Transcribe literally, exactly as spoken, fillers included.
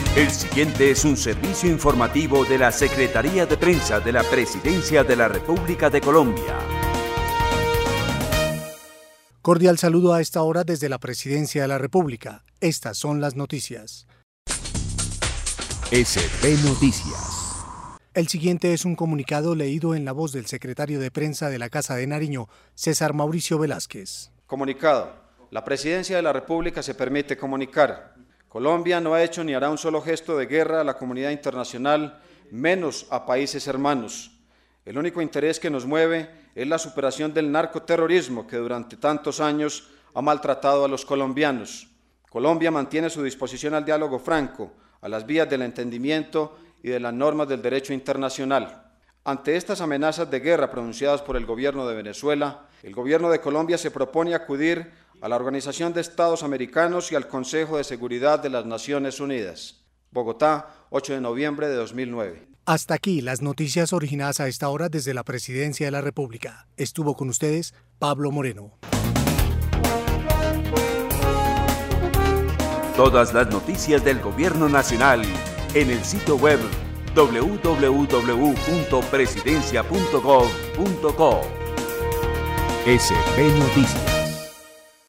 El siguiente es un servicio informativo de la Secretaría de Prensa de la Presidencia de la República de Colombia. Cordial saludo a esta hora desde la Presidencia de la República. Estas son las noticias. S B Noticias. El siguiente es un comunicado leído en la voz del secretario de Prensa de la Casa de Nariño, César Mauricio Velázquez. Comunicado. La Presidencia de la República se permite comunicar. Colombia no ha hecho ni hará un solo gesto de guerra a la comunidad internacional, menos a países hermanos. El único interés que nos mueve es la superación del narcoterrorismo que durante tantos años ha maltratado a los colombianos. Colombia mantiene su disposición al diálogo franco, a las vías del entendimiento y de las normas del derecho internacional. Ante estas amenazas de guerra pronunciadas por el gobierno de Venezuela, el gobierno de Colombia se propone acudir a la Organización de Estados Americanos y al Consejo de Seguridad de las Naciones Unidas. Bogotá, ocho de noviembre de dos mil nueve. Hasta aquí las noticias originadas a esta hora desde la Presidencia de la República. Estuvo con ustedes Pablo Moreno. Todas las noticias del Gobierno Nacional en el sitio web doble u doble u doble u punto presidencia punto gov punto co. S B Noticias.